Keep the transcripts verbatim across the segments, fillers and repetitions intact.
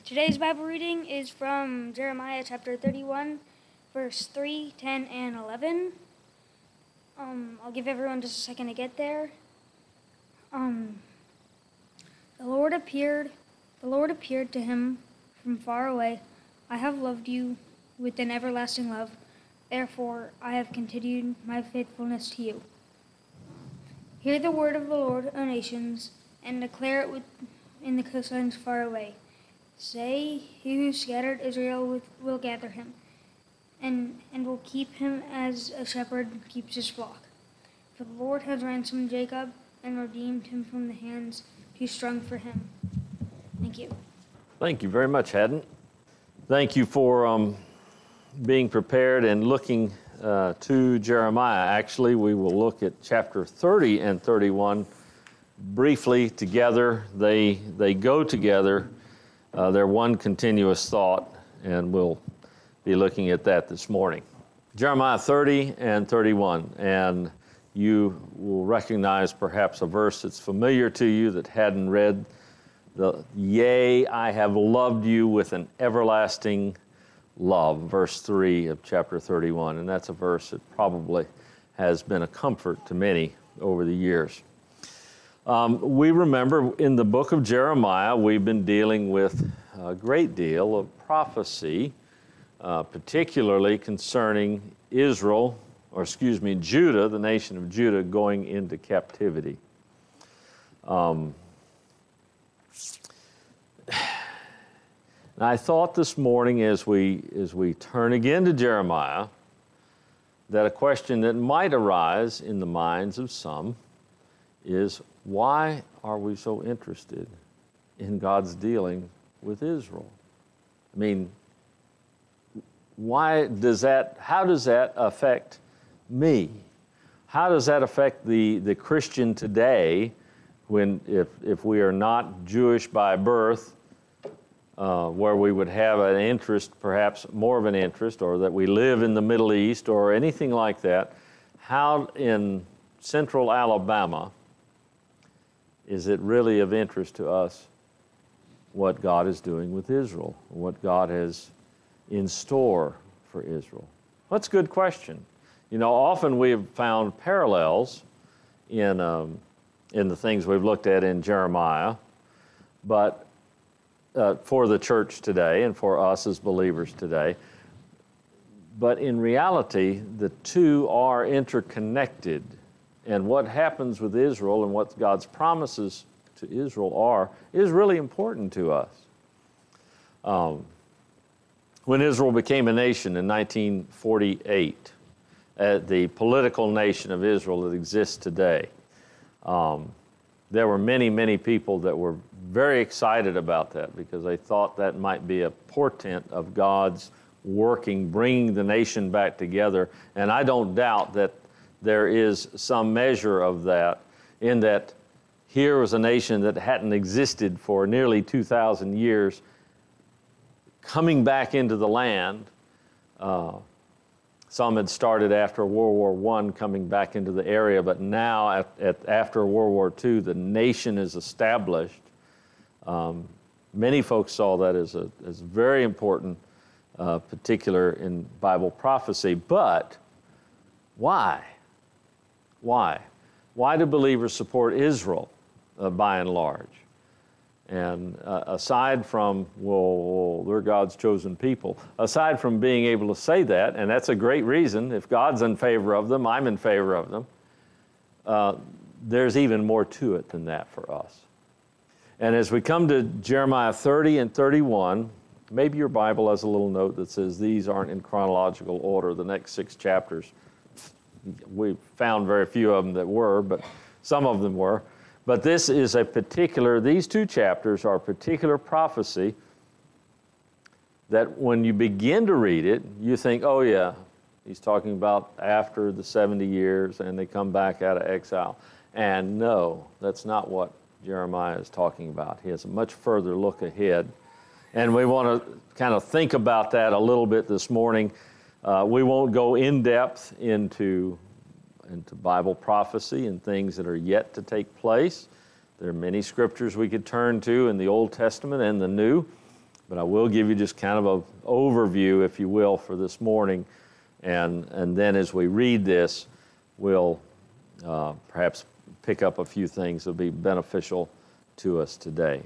Today's Bible reading is from Jeremiah chapter thirty-one, verse three, ten, and eleven. Um, I'll give everyone just a second to get there. Um, the Lord appeared, the Lord appeared to him from far away. I have loved you with an everlasting love. Therefore, I have continued my faithfulness to you. Hear the word of the Lord, O nations, and declare it with, in the coastlines far away. Say, he who scattered Israel with, will gather him, and, and will keep him as a shepherd keeps his flock. For the Lord has ransomed Jacob and redeemed him from the hands too strong for him. Thank you. Thank you very much, Haddon. Thank you for um, being prepared and looking uh, to Jeremiah. Actually, we will look at chapter thirty and thirty-one briefly together. They, they go together. Uh, they're one continuous thought, and we'll be looking at that this morning. Jeremiah thirty and thirty-one, and you will recognize perhaps a verse that's familiar to you that hadn't read. The yea, I have loved you with an everlasting love, verse three of chapter thirty-one, and that's a verse that probably has been a comfort to many over the years. Um, we remember in the book of Jeremiah, we've been dealing with a great deal of prophecy, uh, particularly concerning Israel, or excuse me, Judah, the nation of Judah, going into captivity. Um, and I thought this morning as we, as we turn again to Jeremiah, that a question that might arise in the minds of some is, why are we so interested in God's dealing with Israel? I mean, why does that, how does that affect me? How does that affect the, the Christian today when, if, if we are not Jewish by birth, uh, where we would have an interest, perhaps more of an interest, or that we live in the Middle East or anything like that, how in central Alabama is it really of interest to us what God is doing with Israel, what God has in store for Israel? That's a good question. You know, often we have found parallels in, um, in the things we've looked at in Jeremiah, but uh, for the church today and for us as believers today. But in reality, the two are interconnected. And what happens with Israel and what God's promises to Israel are is really important to us. Um, when Israel became a nation in nineteen forty-eight, uh, the political nation of Israel that exists today, um, there were many, many people that were very excited about that because they thought that might be a portent of God's working, bringing the nation back together. And I don't doubt that there is some measure of that, in that here was a nation that hadn't existed for nearly two thousand years, coming back into the land. Uh, some had started after World War One, coming back into the area, but now at, at, after World War Two, the nation is established. Um, many folks saw that as a as very important, uh, particular in Bible prophecy. But why? Why? Why do believers support Israel, uh, by and large? And uh, aside from, well, they're God's chosen people, aside from being able to say that, and that's a great reason, if God's in favor of them, I'm in favor of them, uh, there's even more to it than that for us. And as we come to Jeremiah thirty and thirty-one, maybe your Bible has a little note that says these aren't in chronological order, the next six chapters. We found very few of them that were, but some of them were. But this is a particular, these two chapters are a particular prophecy that when you begin to read it, you think, oh yeah, he's talking about after the seventy years and they come back out of exile. And no, that's not what Jeremiah is talking about. He has a much further look ahead. And we want to kind of think about that a little bit this morning. Uh, we won't go in depth into, into Bible prophecy and things that are yet to take place. There are many scriptures we could turn to in the Old Testament and the New But I will give you just kind of an overview, if you will, for this morning. And, and then as we read this, we'll uh, perhaps pick up a few things that will be beneficial to us today.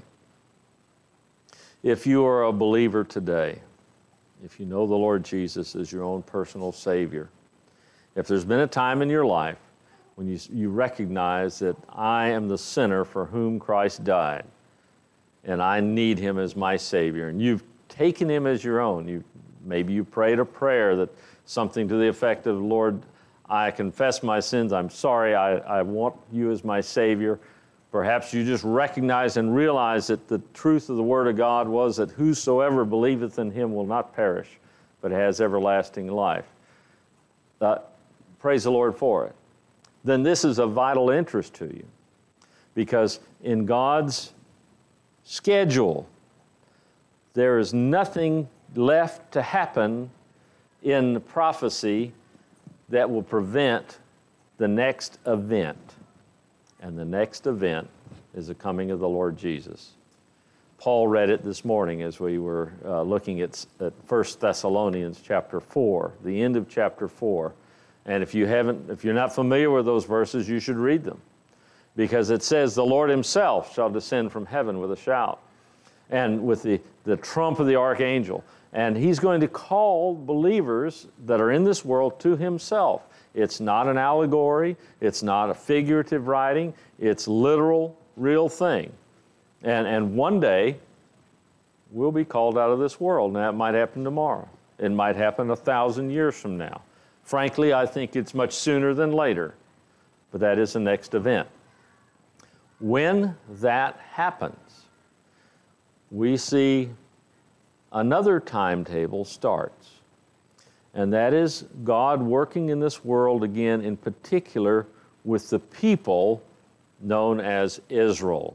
If you are a believer today, if you know the Lord Jesus as your own personal Savior, if there's been a time in your life when you, you recognize that I am the sinner for whom Christ died, and I need Him as my Savior, and you've taken Him as your own, you, maybe you prayed a prayer that something to the effect of, Lord, I confess my sins, I'm sorry, I, I want you as my Savior. Perhaps you just recognize and realize that the truth of the Word of God was that whosoever believeth in Him will not perish, but has everlasting life. Uh, praise the Lord for it. Then this is of vital interest to you, because in God's schedule, there is nothing left to happen in prophecy that will prevent the next event. And the next event is the coming of the Lord Jesus. Paul read it this morning as we were uh, looking at, at First Thessalonians chapter four, the end of chapter four. And if you haven't, if you're not familiar with those verses, you should read them. Because it says, the Lord Himself shall descend from heaven with a shout, and with the, the trump of the archangel. And He's going to call believers that are in this world to Himself. It's not an allegory. It's not a figurative writing. It's literal, real thing. And, and one day, we'll be called out of this world. Now, it might happen tomorrow. It might happen a thousand years from now. Frankly, I think it's much sooner than later. But that is the next event. When that happens, we see another timetable starts. And that is God working in this world again, in particular with the people known as Israel.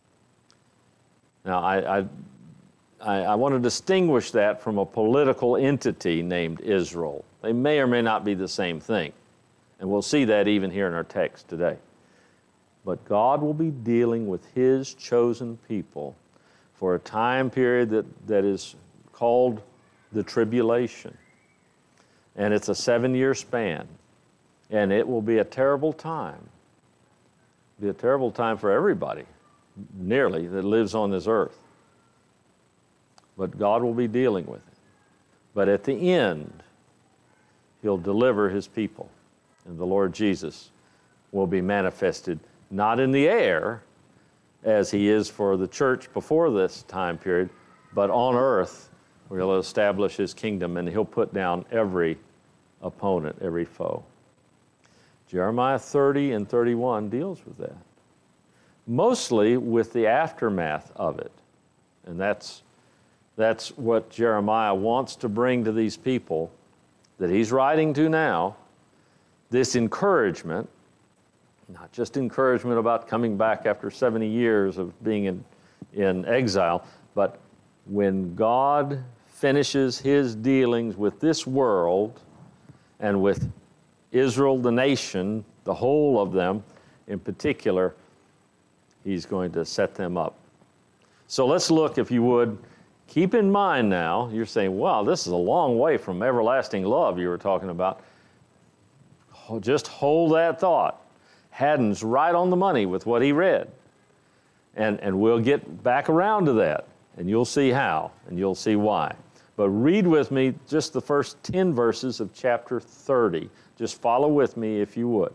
Now, I, I, I, I want to distinguish that from a political entity named Israel. They may or may not be the same thing. And we'll see that even here in our text today. But God will be dealing with His chosen people for a time period that, that is called the tribulation. And it's a seven-year span. And it will be a terrible time. It'll be a terrible time for everybody, nearly, that lives on this earth. But God will be dealing with it. But at the end, He'll deliver His people. And the Lord Jesus will be manifested, not in the air, as He is for the church before this time period, but on earth, where He'll establish His kingdom, and He'll put down every opponent, every foe. Jeremiah thirty and thirty-one deals with that, mostly with the aftermath of it. And that's, that's what Jeremiah wants to bring to these people that he's writing to now, this encouragement, not just encouragement about coming back after seventy years of being in, in exile, but when God finishes His dealings with this world and with Israel, the nation, the whole of them in particular, He's going to set them up. So let's look, if you would, keep in mind now, you're saying, wow, this is a long way from everlasting love you were talking about. Just hold that thought. Haddon's right on the money with what he read. And, and we'll get back around to that, and you'll see how, and you'll see why. But read with me just the first ten verses of chapter thirty. Just follow with me if you would.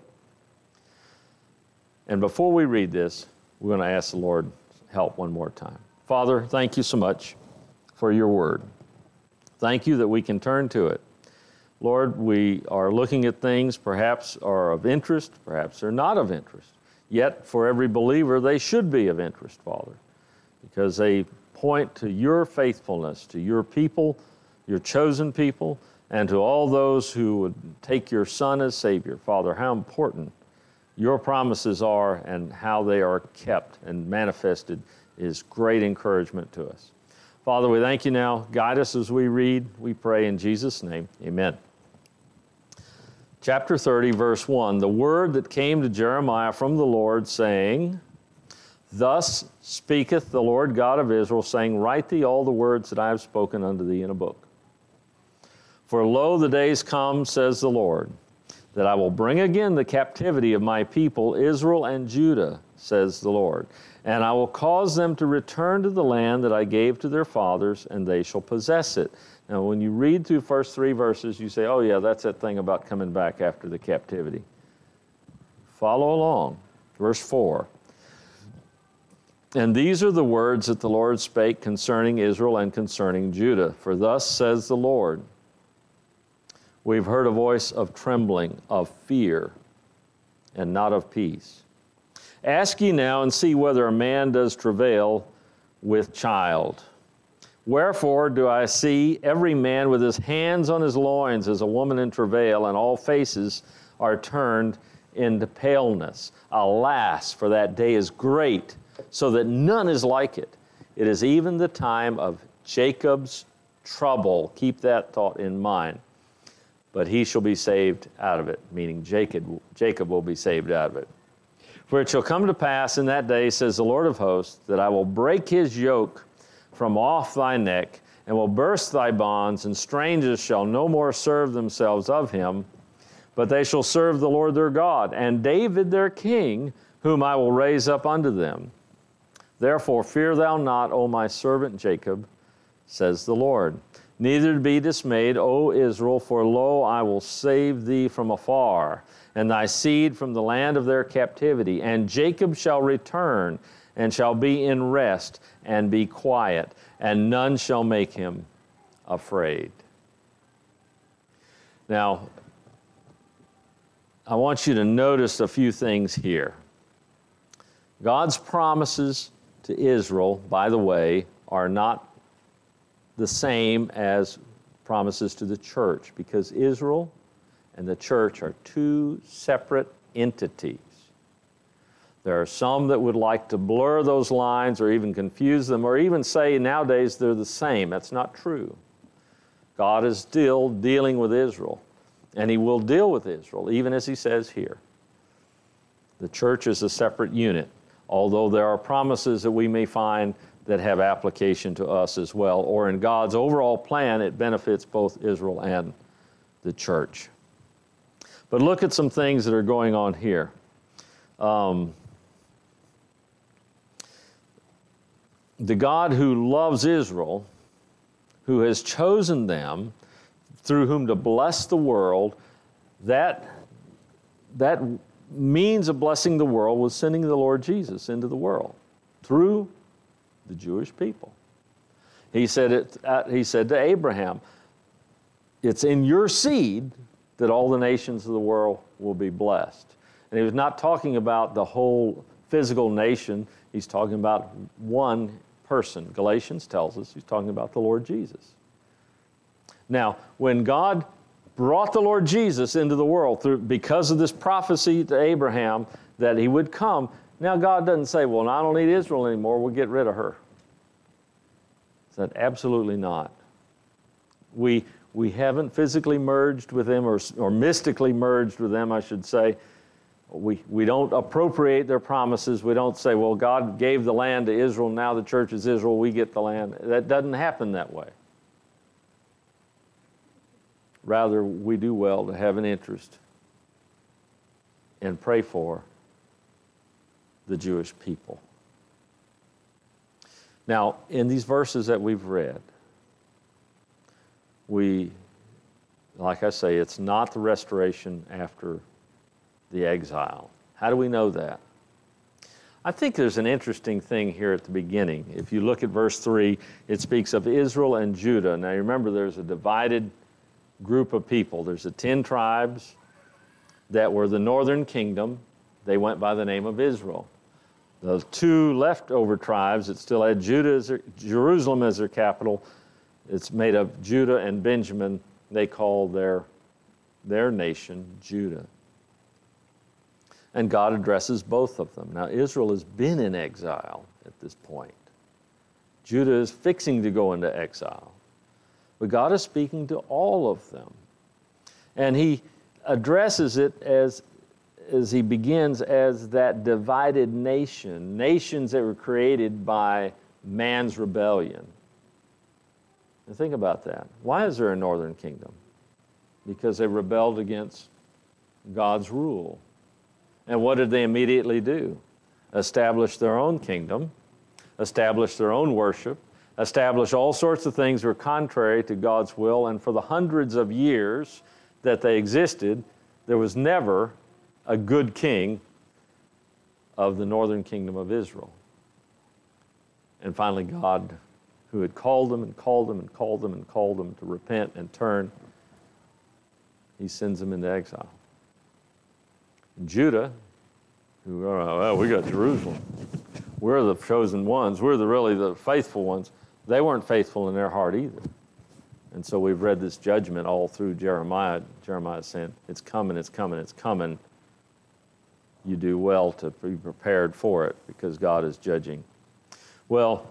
And before we read this, we're going to ask the Lord help one more time. Father, thank you so much for your word. Thank you that we can turn to it. Lord, we are looking at things perhaps are of interest, perhaps they're not of interest. Yet for every believer, they should be of interest, Father, because they point to your faithfulness, to your people, your chosen people, and to all those who would take your Son as Savior. Father, how important your promises are and how they are kept and manifested is great encouragement to us. Father, we thank you now. Guide us as we read. We pray in Jesus' name. Amen. Chapter thirty, verse one, the word that came to Jeremiah from the Lord, saying, Thus speaketh the Lord God of Israel, saying, Write thee all the words that I have spoken unto thee in a book. For lo, the days come, says the Lord, that I will bring again the captivity of my people, Israel and Judah, says the Lord. And I will cause them to return to the land that I gave to their fathers, and they shall possess it. Now, when you read through the first three verses, you say, oh yeah, that's that thing about coming back after the captivity. Follow along. Verse four. And these are the words that the Lord spake concerning Israel and concerning Judah. For thus says the Lord, we've heard a voice of trembling, of fear, and not of peace. Ask ye now and see whether a man does travail with child. Wherefore do I see every man with his hands on his loins as a woman in travail, and all faces are turned into paleness. Alas, for that day is great, so that none is like it. It is even the time of Jacob's trouble. Keep that thought in mind. But he shall be saved out of it, meaning Jacob, Jacob will be saved out of it. For it shall come to pass in that day, says the Lord of hosts, that I will break his yoke from off thy neck, and will burst thy bonds, and strangers shall no more serve themselves of him, but they shall serve the Lord their God, and David their king, whom I will raise up unto them. Therefore fear thou not, O my servant Jacob, says the Lord. Neither be dismayed, O Israel, for lo, I will save thee from afar, and thy seed from the land of their captivity. And Jacob shall return, and shall be in rest, and be quiet, and none shall make him afraid. Now, I want you to notice a few things here. God's promises to Israel, by the way, are not the same as promises to the church, because Israel and the church are two separate entities. There are some that would like to blur those lines or even confuse them, or even say nowadays they're the same. That's not true. God is still dealing with Israel, and he will deal with Israel, even as he says here. The church is a separate unit, although there are promises that we may find that have application to us as well, or in God's overall plan, it benefits both Israel and the church. But look at some things that are going on here. Um, the God who loves Israel, who has chosen them, through whom to bless the world, that, that means of blessing the world was sending the Lord Jesus into the world through the Jewish people. He said it. Uh, he said to Abraham, it's in your seed that all the nations of the world will be blessed. And he was not talking about the whole physical nation. He's talking about one person. Galatians tells us he's talking about the Lord Jesus. Now, when God brought the Lord Jesus into the world through, because of this prophecy to Abraham that he would come, now God doesn't say, well, I don't need Israel anymore, we'll get rid of her. Said, absolutely not. We, we haven't physically merged with them, or, or mystically merged with them, I should say. We, we don't appropriate their promises. We don't say, well, God gave the land to Israel, now the church is Israel, we get the land. That doesn't happen that way. Rather, we do well to have an interest and pray for the Jewish people. Now, in these verses that we've read, we, like I say, it's not the restoration after the exile. How do we know that? I think there's an interesting thing here at the beginning. If you look at verse three, it speaks of Israel and Judah. Now, remember, there's a divided group of people. There's the ten tribes that were the northern kingdom. They went by the name of Israel. The two leftover tribes that still had Judah as their, Jerusalem as their capital, it's made of Judah and Benjamin. They call their, their nation Judah. And God addresses both of them. Now, Israel has been in exile at this point. Judah is fixing to go into exile. But God is speaking to all of them. And he addresses it as, as he begins as that divided nation, nations that were created by man's rebellion. And think about that. Why is there a northern kingdom? Because they rebelled against God's rule. And what did they immediately do? Establish their own kingdom, establish their own worship, establish all sorts of things that were contrary to God's will. And for the hundreds of years that they existed, there was never a good king of the northern kingdom of Israel. And finally, God, who had called them and called them and called them and called them to repent and turn, he sends them into exile. And Judah, who, oh, well, we got Jerusalem. We're the chosen ones. We're the really the faithful ones. They weren't faithful in their heart either. And so we've read this judgment all through Jeremiah. Jeremiah saying, it's coming, it's coming, it's coming. You do well to be prepared for it because God is judging. Well,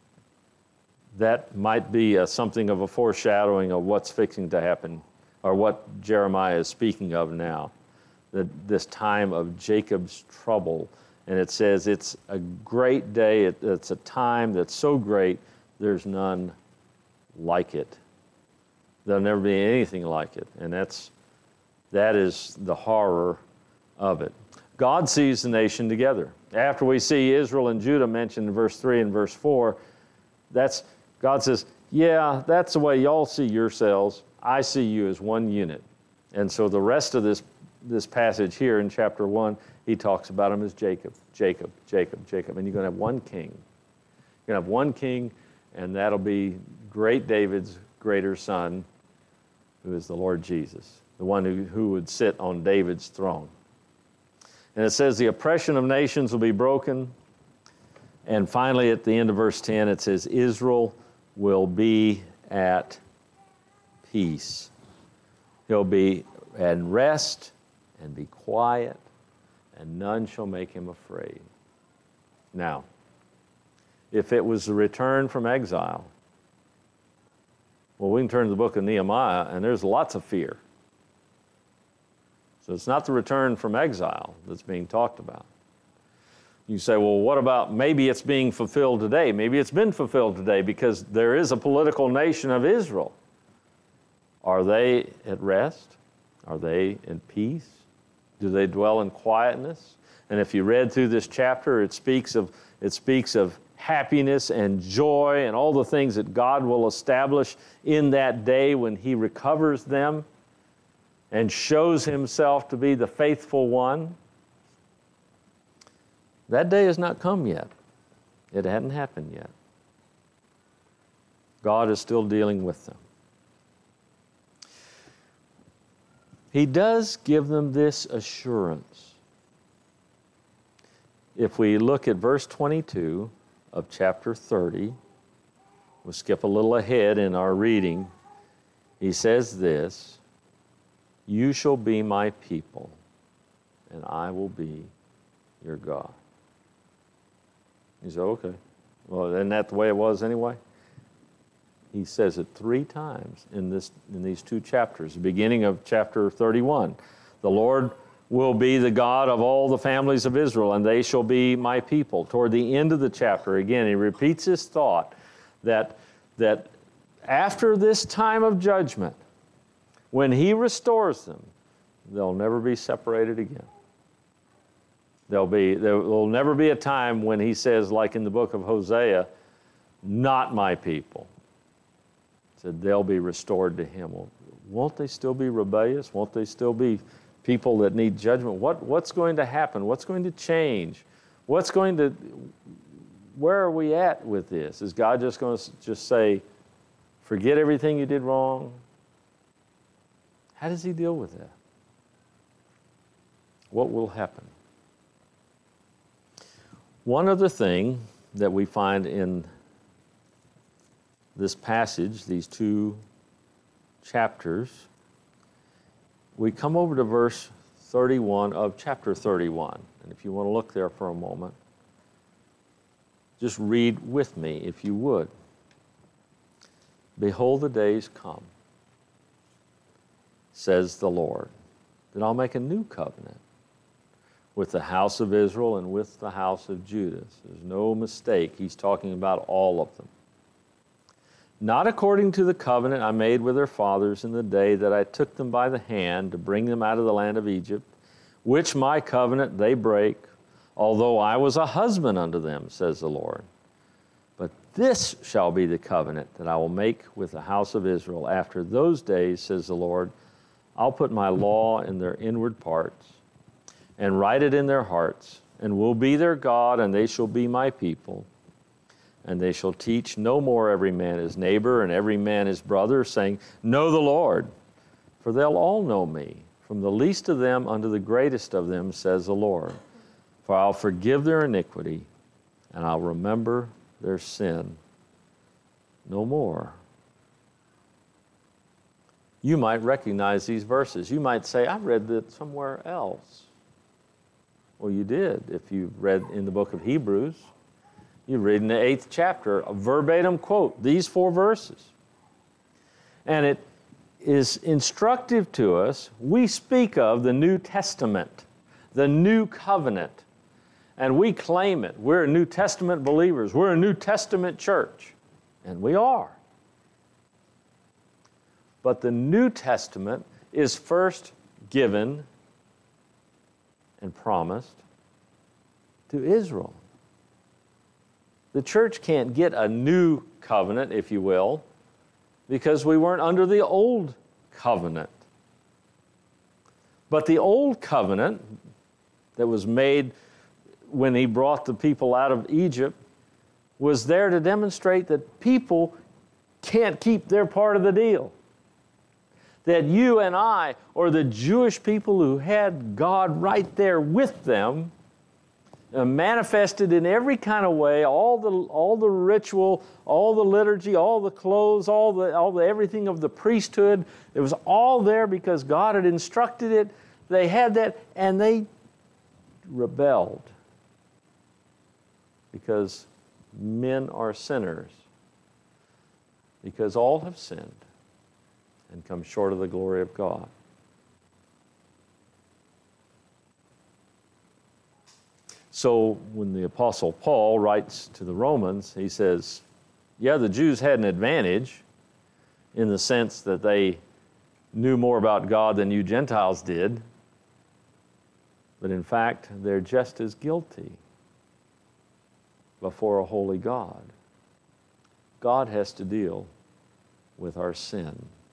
that might be a, something of a foreshadowing of what's fixing to happen, or what Jeremiah is speaking of now, that this time of Jacob's trouble. And it says it's a great day, it, it's a time that's so great, there's none like it. There'll never be anything like it. And that's that is the horror of it. God sees the nation together. After we see Israel and Judah mentioned in verse three and verse four, that's God says, yeah, that's the way y'all see yourselves. I see you as one unit. And so the rest of this this passage here in chapter one, he talks about him as Jacob, Jacob, Jacob, Jacob. And you're going to have one king. You're going to have one king, and that'll be great David's greater son, who is the Lord Jesus, the one who, who would sit on David's throne. And it says the oppression of nations will be broken. And finally, at the end of verse ten, it says Israel will be at peace. He'll be at rest and be quiet, and none shall make him afraid. Now, if it was the return from exile, well, we can turn to the book of Nehemiah, and there's lots of fear. So it's not the return from exile that's being talked about. You say, well, what about maybe it's being fulfilled today? Maybe it's been fulfilled today because there is a political nation of Israel. Are they at rest? Are they in peace? Do they dwell in quietness? And if you read through this chapter, it speaks of it speaks of happiness and joy and all the things that God will establish in that day when he recovers them and shows himself to be the faithful one. That day has not come yet. It hadn't happened yet. God is still dealing with them. He does give them this assurance. If we look at verse twenty-two of chapter thirty, we'll skip a little ahead in our reading. He says this, you shall be my people, and I will be your God. You say, okay. Well, isn't that the way it was anyway? He says it three times in this in these two chapters. The beginning of chapter thirty-one. The Lord will be the God of all the families of Israel, and they shall be my people. Toward the end of the chapter, again, he repeats his thought that, that after this time of judgment, when he restores them, they'll never be separated again. There'll be, there will never be a time when he says, like in the book of Hosea, not my people. He said they'll be restored to him. Well, won't they still be rebellious? Won't they still be people that need judgment? What, what's going to happen? What's going to change? What's going to, where are we at with this? Is God just going to just say, forget everything you did wrong? How does he deal with that? What will happen? One other thing that we find in this passage, these two chapters, we come over to verse thirty-one of chapter thirty-one. And if you want to look there for a moment, just read with me, if you would. Behold, the days come, says the Lord, that I'll make a new covenant with the house of Israel and with the house of Judah. There's no mistake. He's talking about all of them. Not according to the covenant I made with their fathers in the day that I took them by the hand to bring them out of the land of Egypt, which my covenant they break, although I was a husband unto them, says the Lord. But this shall be the covenant that I will make with the house of Israel. After those days, says the Lord, I'll put my law in their inward parts and write it in their hearts, and will be their God, and they shall be my people. And they shall teach no more every man his neighbor and every man his brother, saying, Know the Lord, for they'll all know me, from the least of them unto the greatest of them, says the Lord. For I'll forgive their iniquity, and I'll remember their sin no more. You might recognize these verses. You might say, I read that somewhere else. Well, you did. If you read in the book of Hebrews, you read in the eighth chapter, a verbatim quote, these four verses. And it is instructive to us. We speak of the New Testament, the New Covenant, and we claim it. We're New Testament believers. We're a New Testament church, and we are. But the New Testament is first given and promised to Israel. The church can't get a new covenant, if you will, because we weren't under the old covenant. But the old covenant that was made when he brought the people out of Egypt was there to demonstrate that people can't keep their part of the deal. That you and I, or the Jewish people who had God right there with them, uh, manifested in every kind of way, all the all the ritual, all the liturgy, all the clothes, all the all the everything of the priesthood, it was all there because God had instructed it. They had that, and they rebelled because men are sinners, because all have sinned and come short of the glory of God. So when the Apostle Paul writes to the Romans, he says, yeah, the Jews had an advantage in the sense that they knew more about God than you Gentiles did, but in fact, they're just as guilty before a holy God. God has to deal with our sin.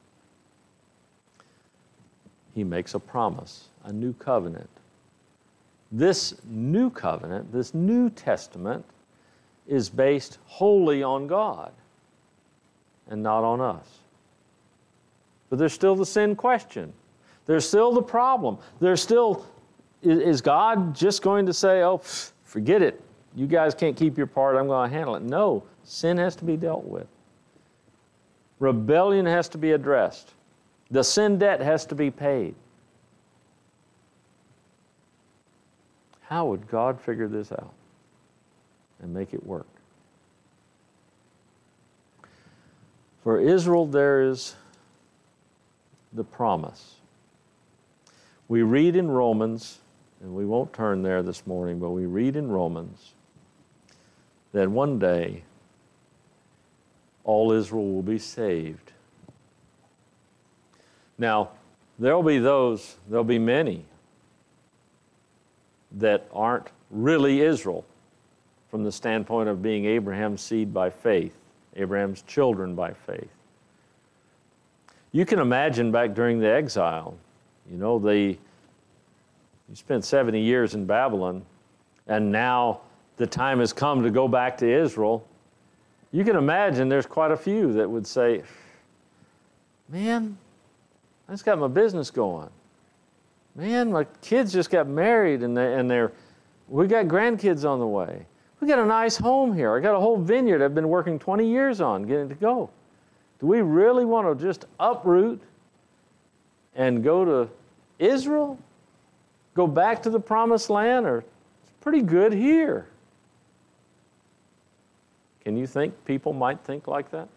He makes a promise, a new covenant. This new covenant, this New Testament, is based wholly on God and not on us. But there's still the sin question. There's still the problem. There's still, is God just going to say, oh, forget it. You guys can't keep your part, I'm going to handle it. No, sin has to be dealt with. Rebellion has to be addressed. The sin debt has to be paid. How would God figure this out and make it work? For Israel, there is the promise. We read in Romans, and we won't turn there this morning, but we read in Romans that one day all Israel will be saved. Now, there'll be those, there'll be many that aren't really Israel from the standpoint of being Abraham's seed by faith, Abraham's children by faith. You can imagine back during the exile, you know, they, you spent seventy years in Babylon, and now the time has come to go back to Israel. You can imagine there's quite a few that would say, man, I just got my business going. Man, my kids just got married and, they, and they're, we got grandkids on the way. We got a nice home here. I got a whole vineyard I've been working twenty years on getting to go. Do we really want to just uproot and go to Israel? Go back to the promised land? Or it's pretty good here. Can you think people might think like that?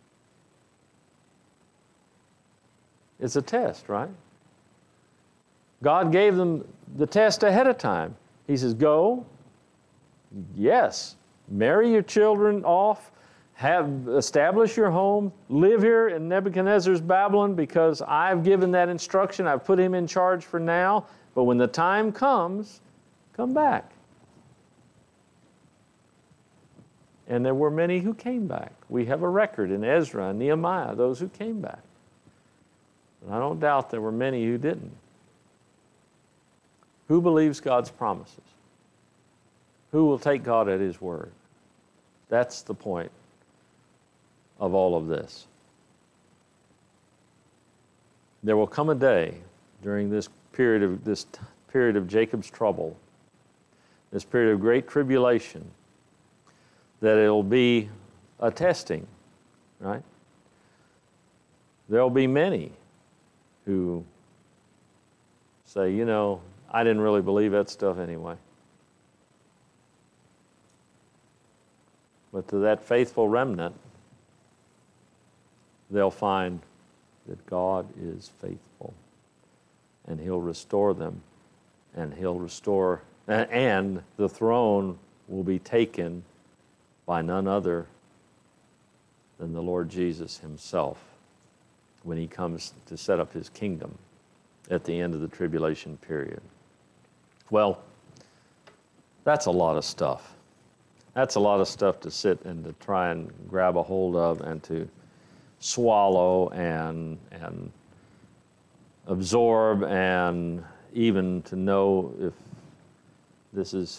It's a test, right? God gave them the test ahead of time. He says, go, yes, marry your children off, have establish your home, live here in Nebuchadnezzar's Babylon because I've given that instruction. I've put him in charge for now. But when the time comes, come back. And there were many who came back. We have a record in Ezra and Nehemiah, those who came back. And I don't doubt there were many who didn't. Who believes God's promises? Who will take God at His word? That's the point of all of this. There will come a day during this period of this period of Jacob's trouble, this period of great tribulation, that it'll be a testing, right? There'll be many who say, you know, I didn't really believe that stuff anyway. But to that faithful remnant, they'll find that God is faithful and He'll restore them and He'll restore, and the throne will be taken by none other than the Lord Jesus Himself when He comes to set up His kingdom at the end of the tribulation period. Well, that's a lot of stuff. That's a lot of stuff to sit and to try and grab a hold of and to swallow and and absorb, and even to know if this is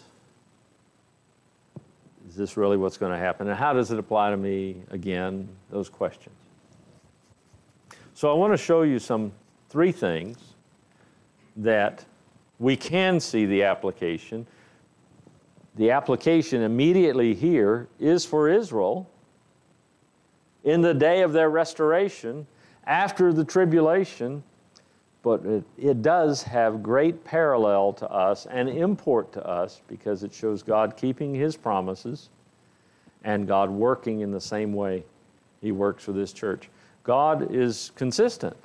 is this really what's going to happen, and how does it apply to me? Again, those questions. So I want to show you some three things that we can see the application. The application immediately here is for Israel in the day of their restoration, after the tribulation, but it, it does have great parallel to us and import to us because it shows God keeping His promises and God working in the same way He works with His church. God is consistent,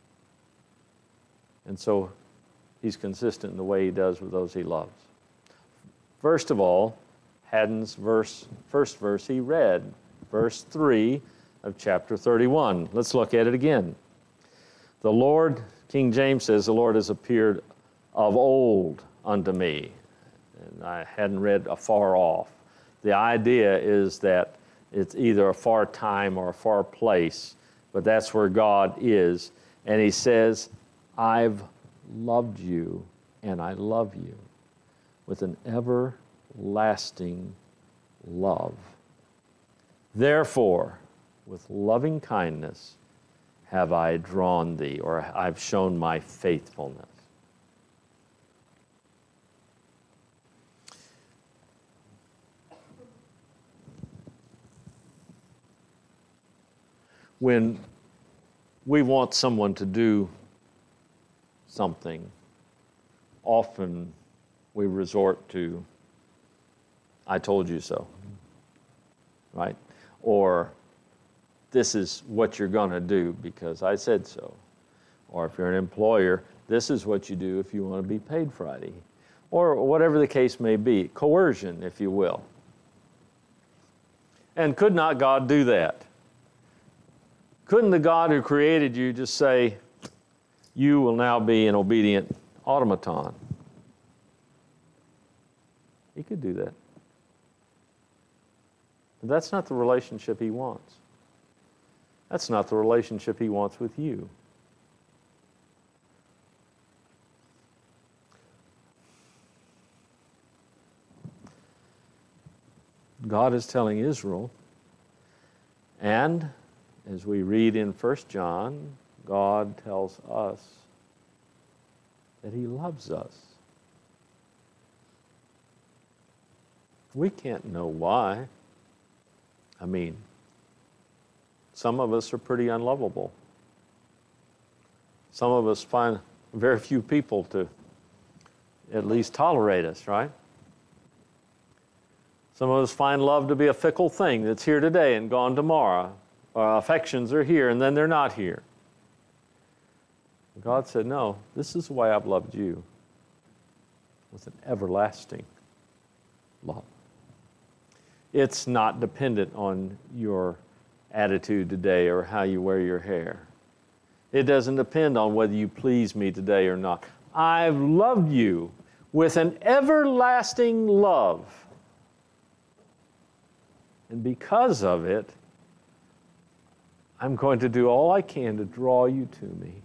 and so He's consistent in the way He does with those He loves. First of all, Haddon's verse, first verse he read, verse three of chapter thirty-one. Let's look at it again. The Lord, King James says, the Lord has appeared of old unto me. And I hadn't read afar off. The idea is that it's either a far time or a far place, but that's where God is. And He says, I've loved you and I love you with an everlasting love. Therefore, with loving kindness have I drawn thee, or I've shown my faithfulness. When we want someone to do something, often we resort to, I told you so, right? Or, this is what you're going to do because I said so. Or if you're an employer, this is what you do if you want to be paid Friday. Or whatever the case may be, coercion, if you will. And could not God do that? Couldn't the God who created you just say, you will now be an obedient automaton? He could do that. But that's not the relationship He wants. That's not the relationship He wants with you. God is telling Israel, and as we read in First John, God tells us that He loves us. We can't know why. I mean, some of us are pretty unlovable. Some of us find very few people to at least tolerate us, right? Some of us find love to be a fickle thing that's here today and gone tomorrow. Our affections are here and then they're not here. God said, no, this is the way I've loved you, with an everlasting love. It's not dependent on your attitude today or how you wear your hair. It doesn't depend on whether you please me today or not. I've loved you with an everlasting love. And because of it, I'm going to do all I can to draw you to me.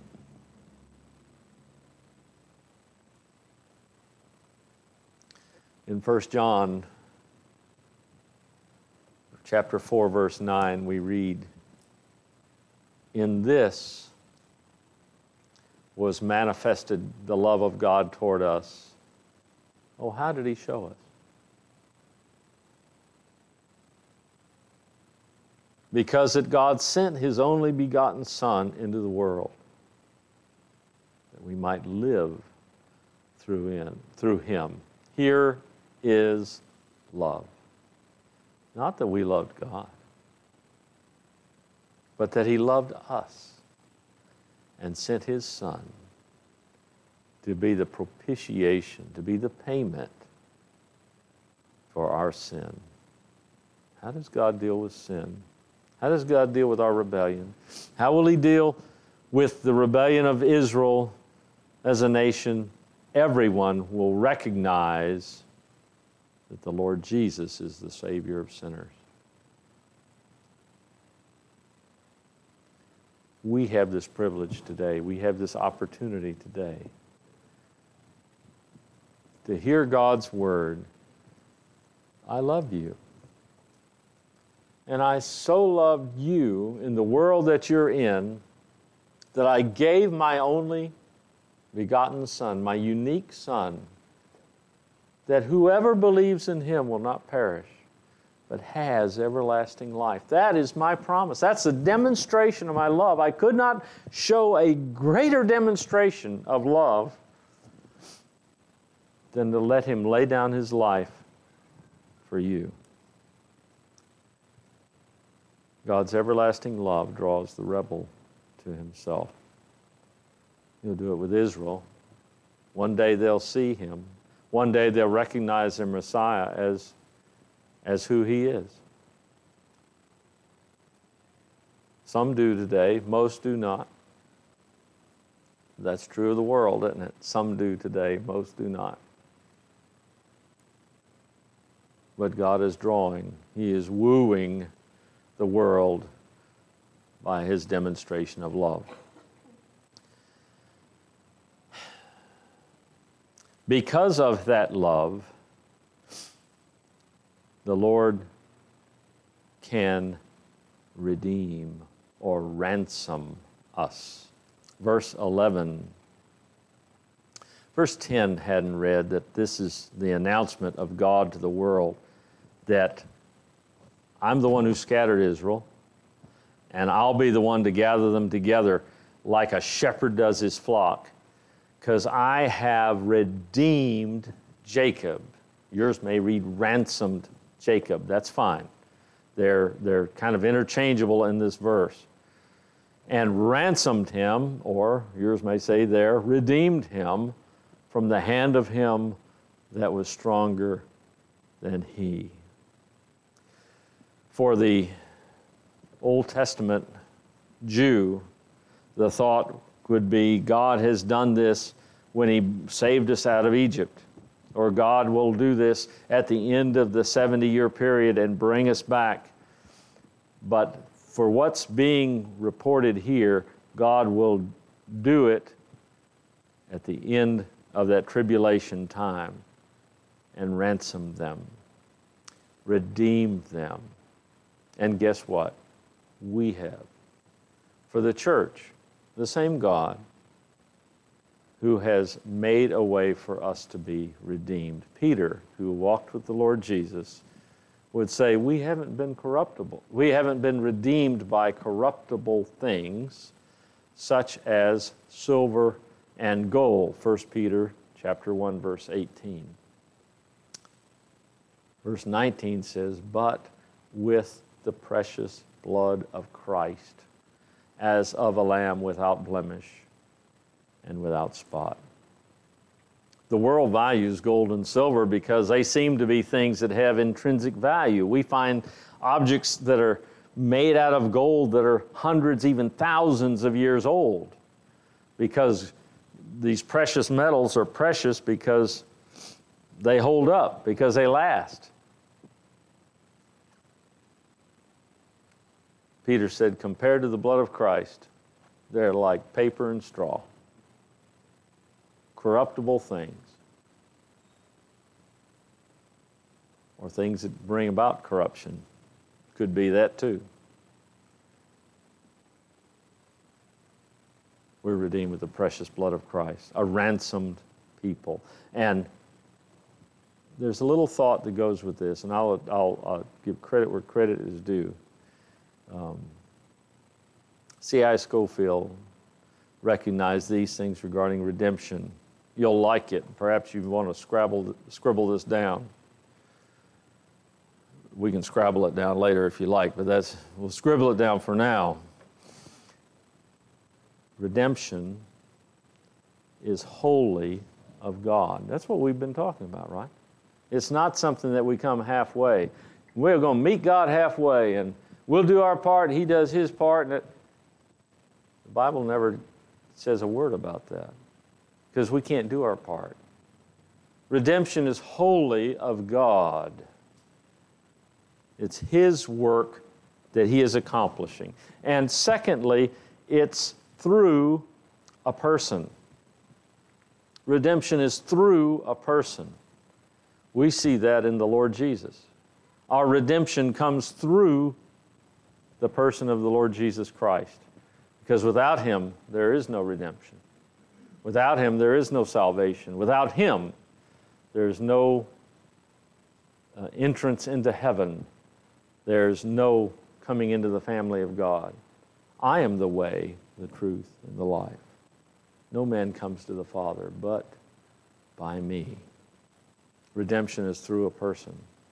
In First John chapter four, verse nine, we read, "In this was manifested the love of God toward us." Oh, how did he show us? Because that God sent his only begotten Son into the world, that we might live through in, through him. Here is love. Not that we loved God, but that he loved us and sent his Son to be the propitiation, to be the payment for our sin. How does God deal with sin? How does God deal with our rebellion? How will he deal with the rebellion of Israel as a nation? Everyone will recognize that the Lord Jesus is the Savior of sinners. We have this privilege today. We have this opportunity today to hear God's word. I love you. And I so loved you in the world that you're in that I gave my only begotten Son, my unique Son, that whoever believes in him will not perish, but has everlasting life. That is my promise. That's a demonstration of my love. I could not show a greater demonstration of love than to let him lay down his life for you. God's everlasting love draws the rebel to himself. He'll do it with Israel. One day they'll see him. One day they'll recognize their Messiah as, as who he is. Some do today, most do not. That's true of the world, isn't it? Some do today, most do not. But God is drawing, he is wooing the world by his demonstration of love. Because of that love, the Lord can redeem or ransom us. Verse eleven. Verse ten hadn't read that this is the announcement of God to the world, that I'm the one who scattered Israel, and I'll be the one to gather them together like a shepherd does his flock, because I have redeemed Jacob. Yours may read ransomed Jacob. That's fine. They're, they're kind of interchangeable in this verse. And ransomed him, or yours may say there, redeemed him from the hand of him that was stronger than he. For the Old Testament Jew, the thought would be God has done this when he saved us out of Egypt, or God will do this at the end of the seventy-year period and bring us back. But for what's being reported here, God will do it at the end of that tribulation time and ransom them, redeem them. And guess what? We have. For the church, the same God who has made a way for us to be redeemed. Peter, who walked with the Lord Jesus, would say, we haven't been corruptible. We haven't been redeemed by corruptible things, such as silver and gold. First Peter chapter one, verse eighteen. Verse nineteen says, but with the precious blood of Christ, as of a lamb without blemish and without spot. The world values gold and silver because they seem to be things that have intrinsic value. We find objects that are made out of gold that are hundreds, even thousands of years old, because these precious metals are precious because they hold up, because they last. Peter said, compared to the blood of Christ, they're like paper and straw, corruptible things, or things that bring about corruption. Could be that too. We're redeemed with the precious blood of Christ, a ransomed people. And there's a little thought that goes with this, and I'll, I'll, I'll give credit where credit is due. Um, C I Scofield recognized these things regarding redemption. You'll like it. Perhaps you want to scrabble, scribble this down. We can scrabble it down later if you like, but that's, we'll scribble it down for now. Redemption is wholly of God. That's what we've been talking about, right? It's not something that we come halfway. We're going to meet God halfway, and we'll do our part, He does His part. And it, the Bible never says a word about that, because we can't do our part. Redemption is wholly of God. It's His work that He is accomplishing. And secondly, it's through a person. Redemption is through a person. We see that in the Lord Jesus. Our redemption comes through the person of the Lord Jesus Christ. Because without Him, there is no redemption. Without Him, there is no salvation. Without Him, there is no uh, entrance into heaven. There's no coming into the family of God. I am the way, the truth, and the life. No man comes to the Father but by me. Redemption is through a person.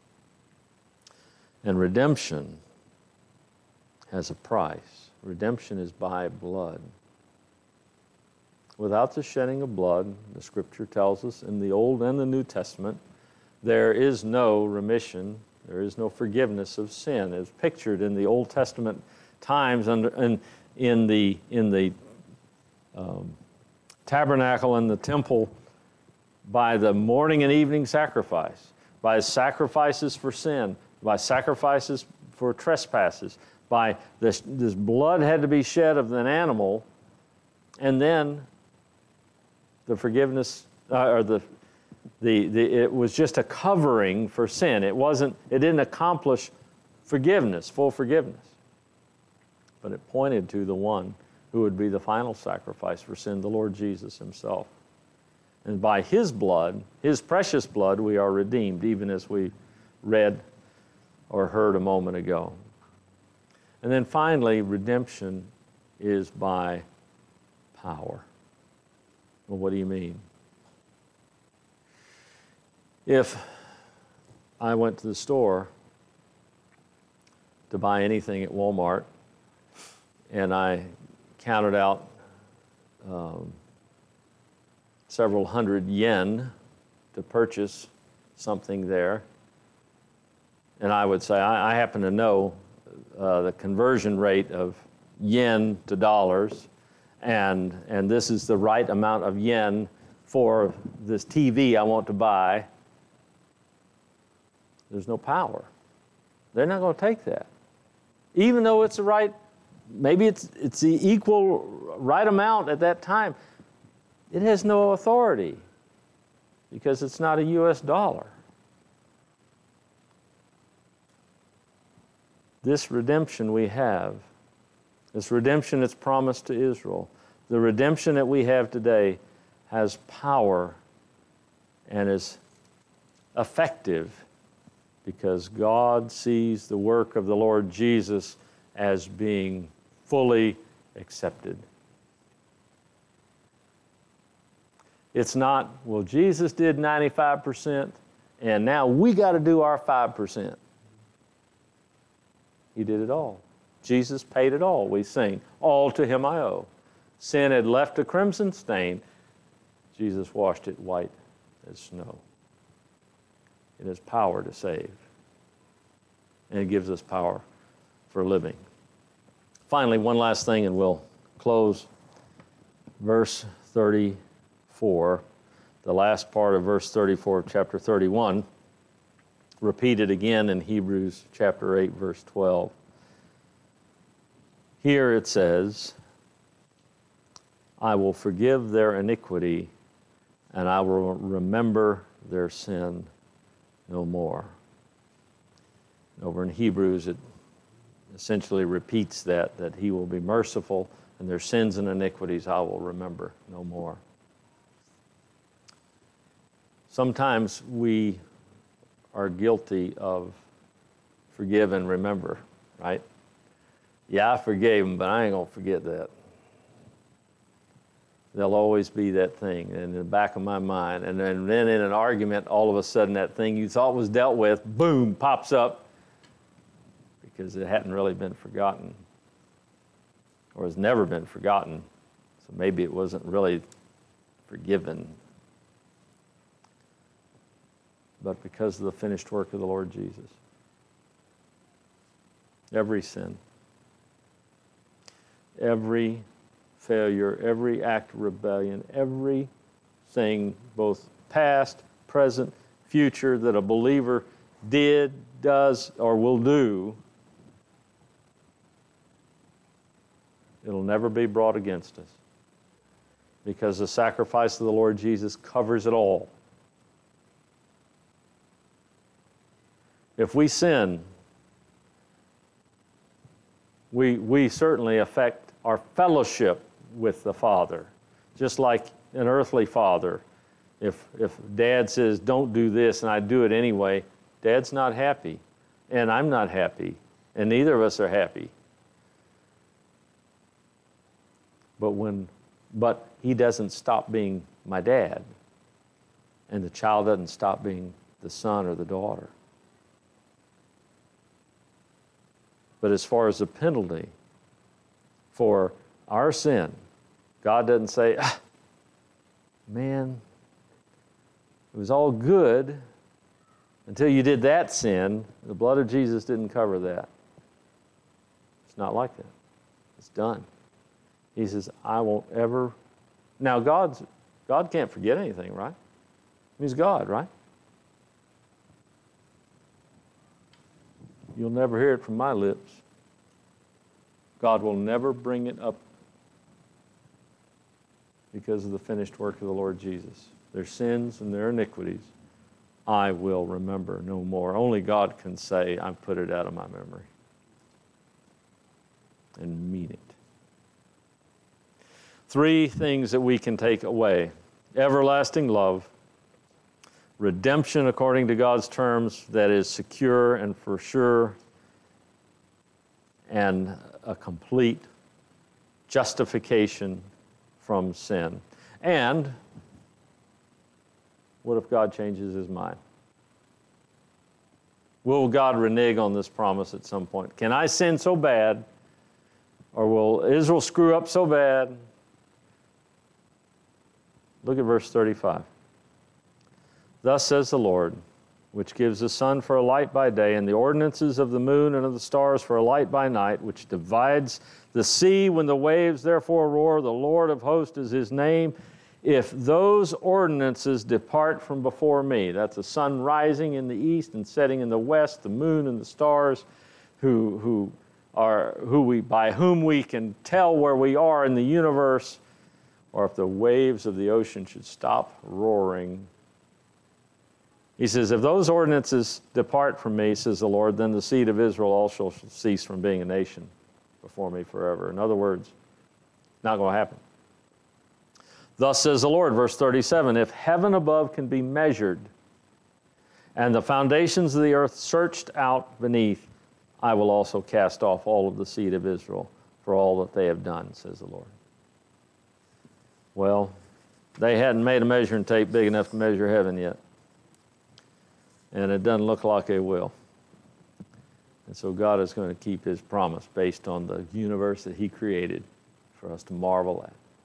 And redemption has a price. Redemption is by blood. Without the shedding of blood, the Scripture tells us in the Old and the New Testament, there is no remission. There is no forgiveness of sin, as pictured in the Old Testament times under, in, in the, in the um, tabernacle and the temple, by the morning and evening sacrifice, by sacrifices for sin, by sacrifices for trespasses, by this, this blood had to be shed of an animal, and then the forgiveness, uh, or the The, the, it was just a covering for sin. It wasn't, it didn't accomplish forgiveness, full forgiveness. But it pointed to the one who would be the final sacrifice for sin, the Lord Jesus Himself. And by His blood, His precious blood, we are redeemed, even as we read or heard a moment ago. And then finally, redemption is by power. Well, what do you mean? If I went to the store to buy anything at Walmart and I counted out um, several hundred yen to purchase something there, and I would say, I, I happen to know uh, the conversion rate of yen to dollars, and, and this is the right amount of yen for this T V I want to buy, there's no power. They're not going to take that. Even though it's the right, maybe it's, it's the equal right amount at that time, it has no authority because it's not a U S dollar. This redemption we have, this redemption that's promised to Israel, the redemption that we have today has power and is effective because God sees the work of the Lord Jesus as being fully accepted. It's not, well, Jesus did ninety-five percent, and now we got to do our five percent. He did it all. Jesus paid it all. We sing, all to Him I owe. sin had left a crimson stain, Jesus washed it white as snow. It has power to save. And it gives us power for living. Finally, one last thing and we'll close. Verse thirty-four, the last part of verse thirty-four of chapter thirty-one, repeated again in Hebrews chapter eight, verse twelve. Here it says, I will forgive their iniquity, and I will remember their sin no more. Over in Hebrews, it essentially repeats that, that he will be merciful, and their sins and iniquities I will remember no more. Sometimes we are guilty of forgive and remember, right? Yeah, I forgave them, but I ain't going to forget that. There'll always be that thing in the back of my mind. And then, then in an argument, all of a sudden that thing you thought was dealt with, boom, pops up because it hadn't really been forgotten or has never been forgotten. So maybe it wasn't really forgiven. But because of the finished work of the Lord Jesus. Every sin, every failure, every act of rebellion, everything, both past, present, future, that a believer did, does, or will do, it'll never be brought against us. Because the sacrifice of the Lord Jesus covers it all. If we sin, we, we certainly affect our fellowship with the Father. Just like an earthly father, if, if Dad says, don't do this, and I do it anyway, Dad's not happy, and I'm not happy, and neither of us are happy. But when, but he doesn't stop being my dad, and the child doesn't stop being the son or the daughter. But as far as the penalty for our sin, God doesn't say, ah, man, it was all good until you did that sin. The blood of Jesus didn't cover that. It's not like that. It's done. He says, I won't ever. Now, God's, God can't forget anything, right? He's God, right? You'll never hear it from my lips. God will never bring it up because of the finished work of the Lord Jesus. Their sins and their iniquities, I will remember no more. Only God can say, I've put it out of my memory. And mean it. Three things that we can take away. Everlasting love. Redemption according to God's terms that is secure and for sure. And a complete justification from sin. And what if God changes his mind? Will God renege on this promise at some point? Can I sin so bad? Or will Israel screw up so bad? Look at verse thirty-five. Thus says the Lord, which gives the sun for a light by day, and the ordinances of the moon and of the stars for a light by night, which divides the sea when the waves therefore roar. The Lord of hosts is his name. If those ordinances depart from before me, that's the sun rising in the east and setting in the west, the moon and the stars, who who are who we by whom we can tell where we are in the universe, or if the waves of the ocean should stop roaring. He says, if those ordinances depart from me, says the Lord, then the seed of Israel also shall cease from being a nation before me forever. In other words, not going to happen. Thus says the Lord, verse thirty-seven, if heaven above can be measured and the foundations of the earth searched out beneath, I will also cast off all of the seed of Israel for all that they have done, says the Lord. Well, they hadn't made a measuring tape big enough to measure heaven yet. And it doesn't look like they will. And so God is going to keep his promise based on the universe that he created for us to marvel at.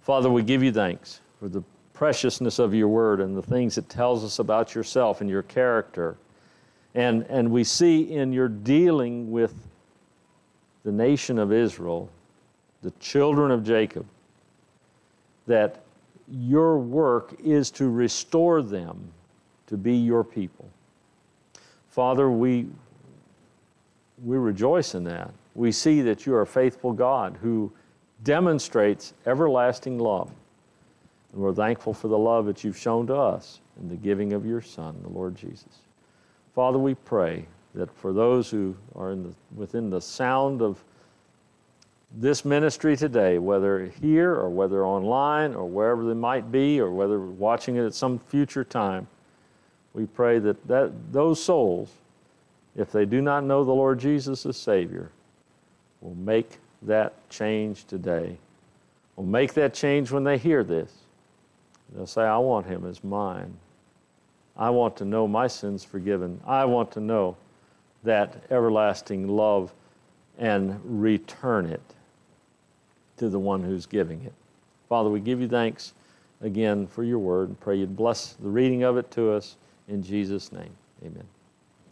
Father, we give you thanks for the preciousness of your word and the things it tells us about yourself and your character. And, and we see in your dealing with the nation of Israel, the children of Jacob, that your work is to restore them to be your people. Father, we, we rejoice in that. We see that you are a faithful God who demonstrates everlasting love. And we're thankful for the love that you've shown to us in the giving of your Son, the Lord Jesus. Father, we pray that for those who are in the, within the sound of this ministry today, whether here or whether online or wherever they might be or whether watching it at some future time, we pray that, that those souls, if they do not know the Lord Jesus as Savior, will make that change today. Will make that change when they hear this. They'll say, I want him as mine. I want to know my sins forgiven. I want to know that everlasting love and return it to the one who's giving it. Father, we give you thanks again for your word and pray you'd bless the reading of it to us in Jesus' name. Amen.